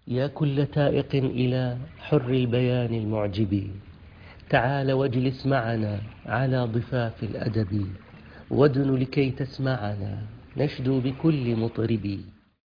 يا كل تائق إلى حر البيان المعجب، تعال واجلس معنا على ضفاف الأدب، وادن لكي تسمعنا نشدو بكل مطرب.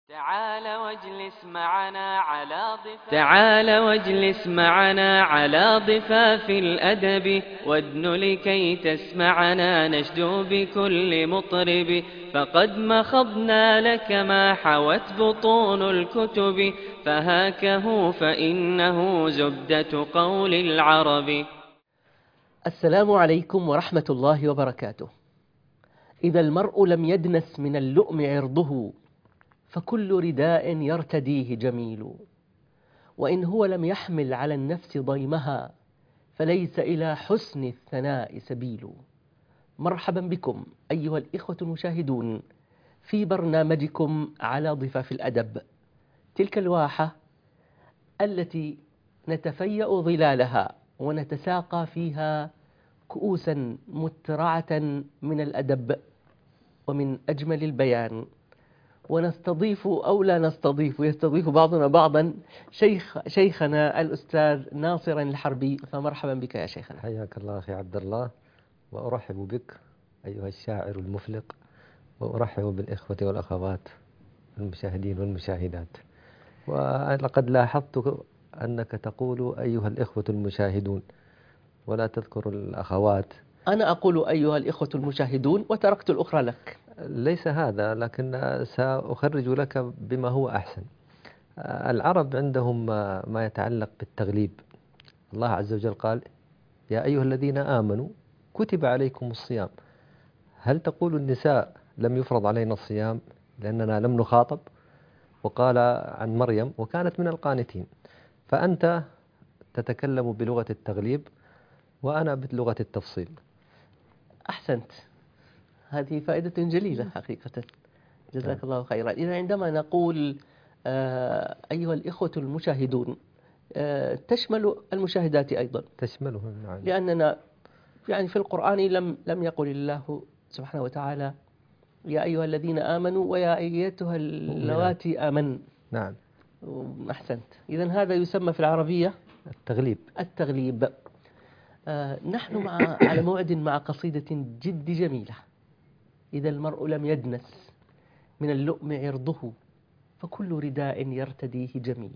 تعال واجلس معنا على ضفاف الأدب، وادن لكي تسمعنا نشدو بكل مطرب. فقد مخضنا لك ما حوت بطون الكتب، فهاكه فإنه زبدة قول العرب. السلام عليكم ورحمة الله وبركاته. إذا المرء لم يدنس من اللؤم عرضه، فكل رداء يرتديه جميل. وإن هو لم يحمل على النفس ضيمها، فليس إلى حسن الثناء سبيل. مرحبا بكم أيها الإخوة المشاهدون في برنامجكم على ضفاف الأدب، تلك الواحة التي نتفيأ ظلالها ونتساقى فيها كؤوسا مترعة من الأدب ومن أجمل البيان، ونستضيف أو لا نستضيف، يستضيف بعضنا بعضا شيخنا الأستاذ ناصر الحربي. فمرحبا بك يا شيخنا. حياك الله أخي عبد الله، وأرحب بك أيها الشاعر المفلق، وأرحب بالإخوة والأخوات المشاهدين والمشاهدات. ولقد لاحظت أنك تقول أيها الإخوة المشاهدون ولا تذكر الأخوات. أنا أقول أيها الإخوة المشاهدون وتركت الأخرى لك. ليس هذا، لكن سأخرج لك بما هو أحسن. العرب عندهم ما يتعلق بالتغليب. الله عز وجل قال: يا أيها الذين آمنوا كتب عليكم الصيام. هل تقول النساء لم يفرض علينا الصيام لأننا لم نخاطب؟ وقال عن مريم: وكانت من القانتين. فأنت تتكلم بلغة التغليب وأنا بلغة التفصيل. أحسنت، هذه فائدة جليلة حقيقة، جزاك الله خيرا. إذا عندما نقول أيها الإخوة المشاهدون، تشمل المشاهدات أيضا، تشمله، نعم. لأننا يعني في القرآن لم يقل الله سبحانه وتعالى يا أيها الذين آمنوا ويا أيتها اللواتي آمن. نعم. أحسنت. إذن هذا يسمى في العربية التغليب. نحن على موعد مع قصيدة جد جميلة. إذا المرء لم يدنس من اللؤم عرضه، فكل رداء يرتديه جميل.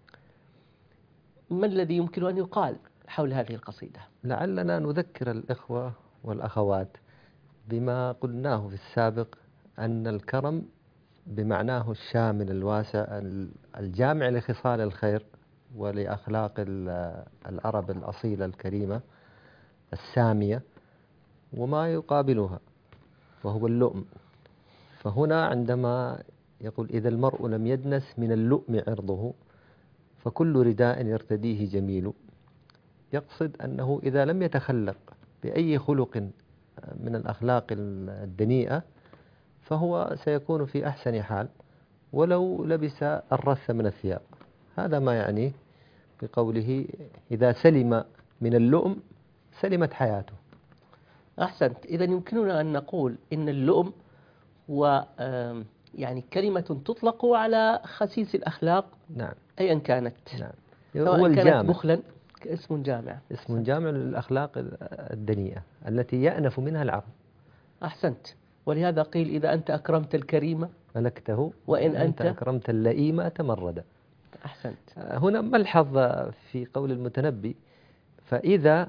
ما الذي يمكن أن يقال حول هذه القصيدة؟ لعلنا نذكر الإخوة والأخوات بما قلناه في السابق، أن الكرم بمعناه الشامل الواسع الجامع لخصال الخير ولأخلاق العرب الأصيلة الكريمة السامية، وما يقابلها وهو اللؤم. فهنا عندما يقول إذا المرء لم يدنس من اللؤم عرضه فكل رداء يرتديه جميل، يقصد أنه إذا لم يتخلق بأي خلق من الأخلاق الدنيئة فهو سيكون في أحسن حال ولو لبس الرث من الثياب. هذا ما يعنيه بقوله إذا سلم من اللؤم سلمت حياته. أحسنت. إذا يمكننا أن نقول إن اللؤم هو يعني كلمة تطلق على خسيس الأخلاق، نعم، أيا كانت. نعم. سواء كانت بخلا كاسم جامع. اسم جامع للأخلاق الدنيئة التي يأنف منها العرب. أحسنت. ولهذا قيل إذا أنت أكرمت الكريم ملكته، وإن أنت أكرمت اللئيم تمرد. أحسنت. هنا ملحظ في قول المتنبي: فإذا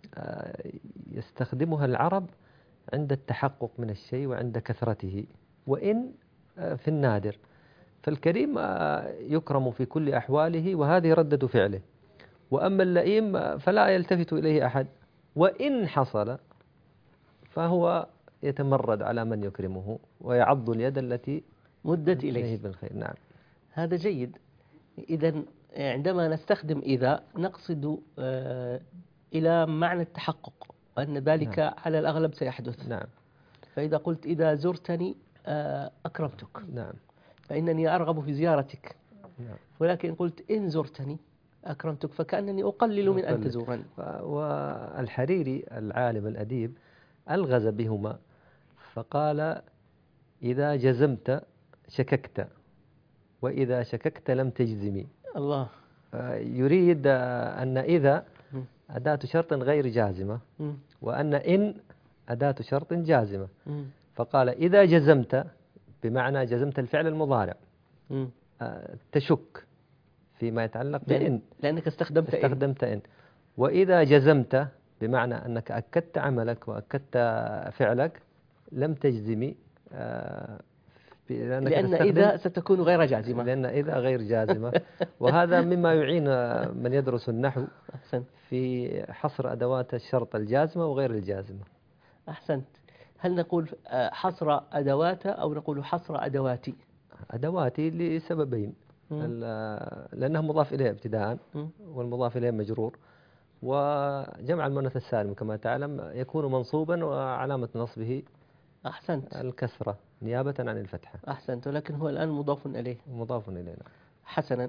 يستخدمها العرب عند التحقق من الشيء وعند كثرته، وإن في النادر. فالكريم يكرم في كل أحواله وهذه ردة فعله، وأما اللئيم فلا يلتفت إليه أحد، وإن حصل فهو يتمرد على من يكرمه ويعض اليد التي مدت إليه بالخير. نعم، هذا جيد. إذا عندما نستخدم إذا نقصد إلى معنى التحقق، وأن ذلك نعم. على الأغلب سيحدث. نعم. فإذا قلت إذا زرتني أكرمتك، نعم. فإنني أرغب في زيارتك. نعم. ولكن قلت إن زرتني أكرمتك، فكأنني أقلل من أن تزورني. والحريري العالم الأديب ألغز بهما فقال: إذا جزمت شككت، وإذا شككت لم تجزمي. الله. يريد أن إذا أداة شرط غير جازمة، وأن إن أداة شرط جازمة. فقال إذا جزمت، بمعنى جزمت الفعل المضارع، تشك فيما يتعلق بإن، لأنك استخدمت إن. وإذا جزمت بمعنى أنك أكدت عملك وأكدت فعلك، لم تجزمي، لأن إذا ستكون غير جازمة. لأن إذا غير جازمة. وهذا مما يعين من يدرس النحو في حصر أدوات الشرط الجازمة وغير الجازمة. أحسنت. هل نقول حصر أدوات أو نقول حصر أدواتي؟ أدواتي لسببين، لأنها مضاف إليه ابتداء، والمضاف إليه مجرور، وجمع المؤنث السالم كما تعلم يكون منصوبا وعلامة نصبه أحسنت الكسرة نيابة عن الفتحة. أحسنت. ولكن هو الآن مضاف إليه. مضاف إليه. حسنا.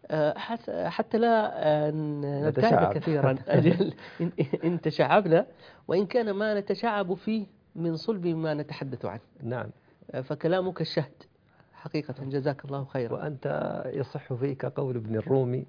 حتى لا نبتعد كثيرا أجل إن تشعبنا، وإن كان ما نتشعب فيه من صلب ما نتحدث عنه. نعم. فكلامك الشهد حقيقة، جزاك الله خيرا. وأنت يصح فيك قول ابن الرومي: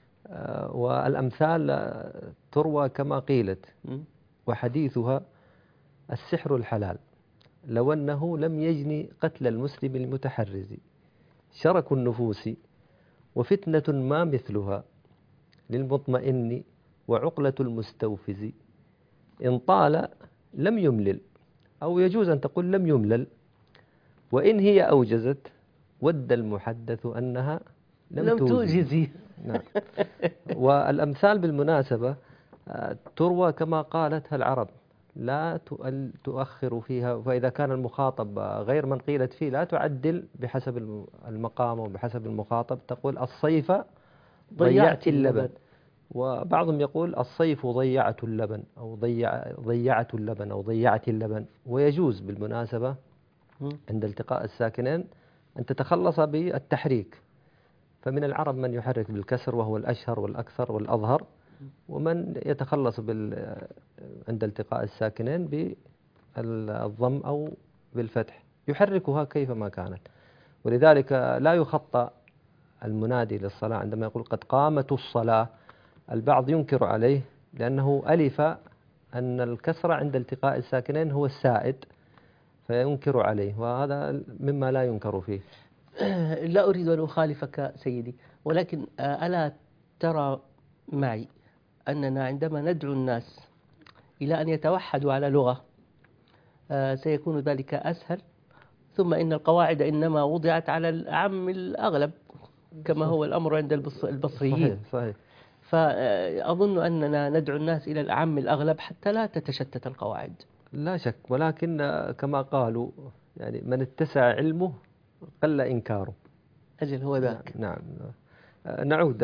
والأمثال تروى كما قيلت، وحديثها السحر الحلال، لو أنه لم يجني قتل المسلم المتحرز، شرك النفوس وفتنة ما مثلها، للمطمئن وعقلة المستوفز، إن طال لم يملل، أو يجوز أن تقول لم يملل، وإن هي أوجزت ود المحدث أنها لم توجزي. نعم. والأمثال بالمناسبة تروى كما قالتها العرب، لا تؤخر فيها، فإذا كان المخاطب غير من قيلت فيه لا تعدل بحسب المقام وبحسب المخاطب، تقول الصيف ضيعت اللبن، وبعضهم يقول الصيف ضيعت اللبن، أو ضيعت اللبن، أو ضيعت اللبن. ويجوز بالمناسبة عند التقاء الساكنين أن تتخلص بالتحريك، فمن العرب من يحرك بالكسر وهو الأشهر والأكثر والأظهر، ومن يتخلص عند التقاء الساكنين بالضم أو بالفتح، يحركها كيفما كانت. ولذلك لا يخطأ المنادي للصلاة عندما يقول قد قامت الصلاة. البعض ينكر عليه لأنه ألف أن الكسر عند التقاء الساكنين هو السائد، فينكر عليه، وهذا مما لا ينكر فيه. لا أريد أن أخالفك سيدي، ولكن ألا ترى معي أننا عندما ندعو الناس إلى أن يتوحدوا على لغة سيكون ذلك أسهل، ثم إن القواعد إنما وضعت على الأعم الأغلب كما هو الأمر عند البصريين. صحيح. فأظن أننا ندعو الناس إلى الأعم الأغلب حتى لا تتشتت القواعد. لا شك، ولكن كما قالوا يعني من اتسع علمه قل إنكاره. أجل هو ذاك. نعم. نعود،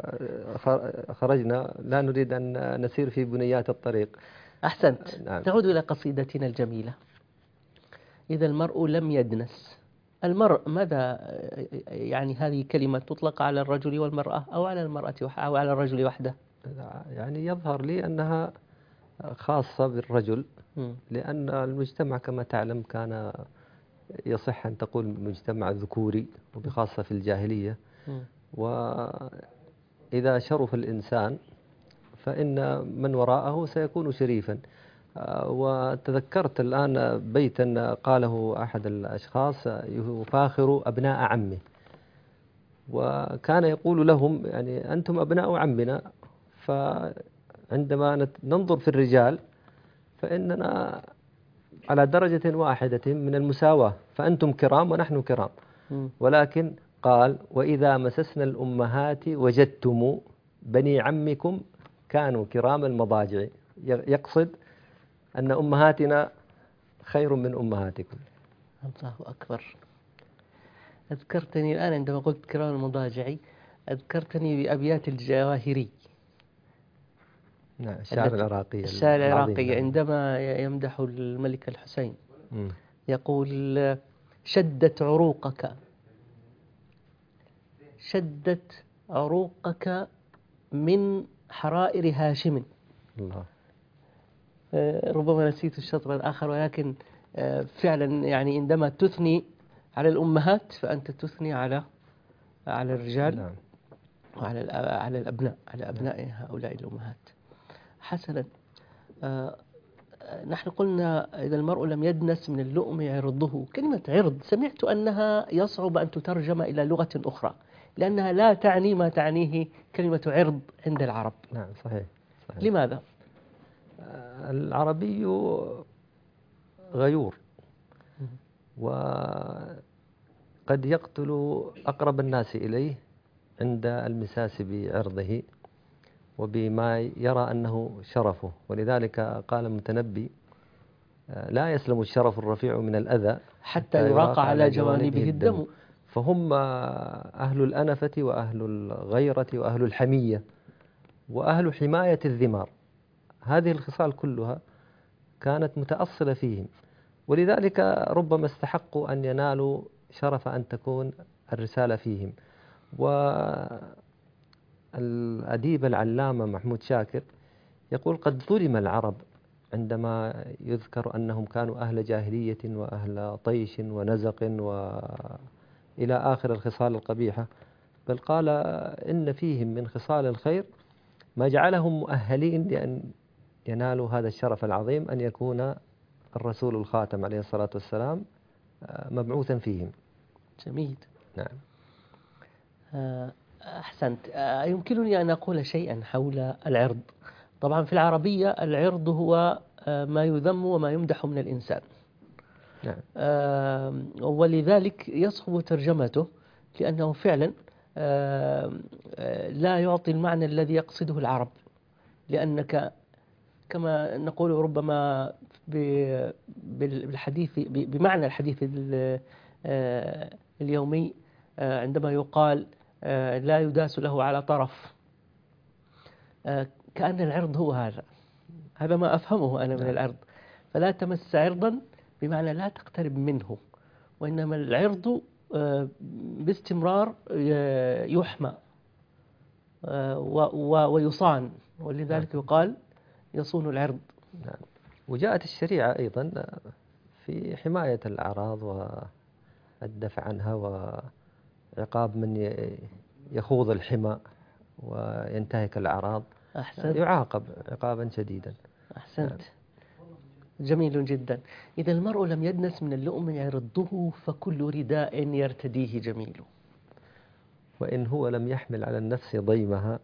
خرجنا، لا نريد أن نسير في بنيات الطريق. أحسنت. نعم. نعود إلى قصيدتنا الجميلة. إذا المرء لم يدنس. المرء ماذا يعني؟ هذه كلمة تطلق على الرجل والمرأة، أو على المرأة أو على الرجل وحده؟ يعني يظهر لي أنها خاصة بالرجل، لأن المجتمع كما تعلم كان يصح أن تقول مجتمع ذكوري، وبخاصة في الجاهلية. وإذا شرف الإنسان فإن من وراءه سيكون شريفا. وتذكرت الآن بيتا قاله أحد الأشخاص يفاخر أبناء عمه، وكان يقول لهم يعني أنتم أبناء عمنا، فعندما ننظر في الرجال فإننا على درجة واحدة من المساواة، فأنتم كرام ونحن كرام. ولكن قال وإذا مسسنا الأمهات وجدتم بني عمكم كانوا كرام المضاجع، يقصد أن أمهاتنا خير من أمهاتكم. الله أكبر. أذكرتني الآن عندما قلت كرام المضاجع، أذكرتني بأبيات الجواهري. نعم، الشاعر العراقي. الشاعر العراقي عندما يمدح الملك الحسين يقول شدت عروقك من حرائر هاشم. الله. ربما نسيت الشطر الآخر، ولكن فعلا يعني عندما تثني على الأمهات فأنت تثني على الرجال. نعم. على الأبناء، على أبناء هؤلاء الأمهات. حسنا، نحن قلنا إذا المرء لم يدنس من اللؤم يعرضه. كلمة عرض سمعت أنها يصعب أن تترجم إلى لغة أخرى، لأنها لا تعني ما تعنيه كلمة عرض عند العرب. نعم صحيح. لماذا؟ العربي غيور، وقد يقتل أقرب الناس إليه عند المساس بعرضه وبما يرى أنه شرفه. ولذلك قال المتنبي: لا يسلم الشرف الرفيع من الأذى حتى يراق على جوانبه الدم. فهم أهل الأنفة وأهل الغيرة وأهل الحمية وأهل حماية الذمار. هذه الخصال كلها كانت متأصلة فيهم، ولذلك ربما استحقوا أن ينالوا شرف أن تكون الرسالة فيهم. والأديب العلامة محمود شاكر يقول: قد ظلم العرب عندما يذكر أنهم كانوا أهل جاهلية وأهل طيش ونزق وإلى آخر الخصال القبيحة، بل قال إن فيهم من خصال الخير ما جعلهم مؤهلين لأن ينالوا هذا الشرف العظيم، أن يكون الرسول الخاتم عليه الصلاة والسلام مبعوثا فيهم. جميل. نعم. أحسنت. يمكنني أن أقول شيئا حول العرض. طبعا في العربية العرض هو ما يذم وما يمدح من الإنسان. نعم. ولذلك يصعب ترجمته، لأنه فعلا لا يعطي المعنى الذي يقصده العرب، لأنك كما نقول ربما بالحديث بمعنى الحديث اليومي عندما يقال لا يداس له على طرف، كأن العرض هو هذا ما أفهمه أنا من العرض. فلا تمس عرضا بمعنى لا تقترب منه، وإنما العرض باستمرار يحمى ويصان، ولذلك يقال يصون العرض. نعم. وجاءت الشريعة أيضا في حماية الأعراض والدفع عنها وعقاب من يخوض الحمى وينتهك الأعراض. أحسنت. يعاقب عقابا شديدا. أحسنت. نعم. جميل جدا. إذا المرء لم يدنس من اللؤم يعرضه، فكل رداء يرتديه جميل. وإن هو لم يحمل على النفس ضيمها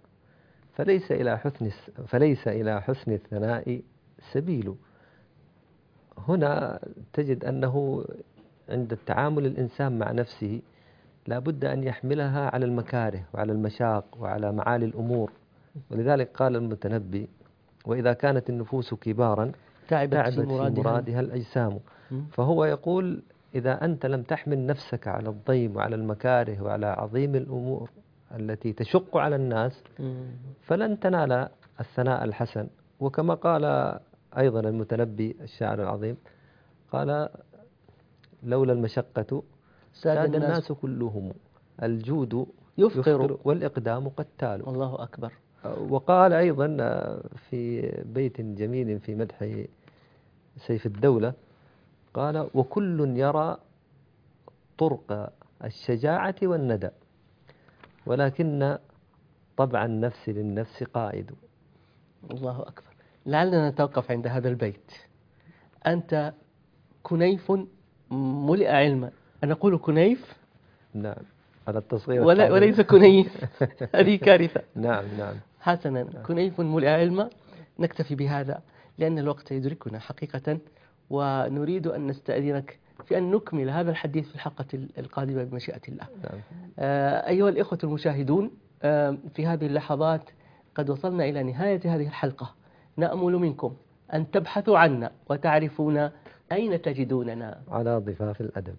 فليس إلى حسن الثناء سبيل. هنا تجد أنه عند التعامل الإنسان مع نفسه لا بد أن يحملها على المكاره وعلى المشاق وعلى معالي الأمور. ولذلك قال المتنبي: وإذا كانت النفوس كبارا تعبت في مرادها الأجسام. فهو يقول: إذا أنت لم تحمل نفسك على الضيم وعلى المكاره وعلى عظيم الأمور التي تشق على الناس فلن تنال الثناء الحسن. وكما قال أيضا المتنبي الشاعر العظيم، قال: لولا المشقة ساد الناس كلهم، الجود يفقر والإقدام قتال. الله أكبر. وقال أيضا في بيت جميل في مدح سيف الدولة، قال: وكل يرى طرق الشجاعة والندى، ولكن طبع النفس للنفس قائد. الله أكبر. لعلنا نتوقف عند هذا البيت. أنت كنيف ملئ علما. أنا أقول كنيف، نعم، على التصغير وليس كنيف. هذه كارثة. نعم نعم. حسنا، كنيف ملئ علما. نكتفي بهذا لأن الوقت يدركنا حقيقة، ونريد أن نستأذنك في أن نكمل هذا الحديث في الحلقة القادمة بمشيئة الله. نعم. أيها الإخوة المشاهدون، في هذه اللحظات قد وصلنا إلى نهاية هذه الحلقة. نأمل منكم أن تبحثوا عنا وتعرفون أين تجدوننا على ضفاف الأدب.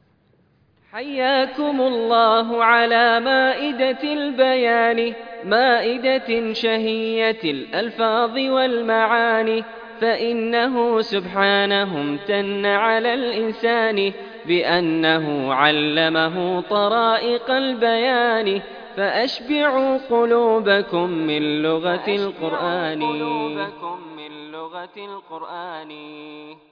حياكم الله على مائدة البيان، مائدة شهية الألفاظ والمعاني، فإنه سبحانه امتن على الإنسان بأنه علمه طرائق البيان، فأشبعوا قلوبكم من لغة القرآن.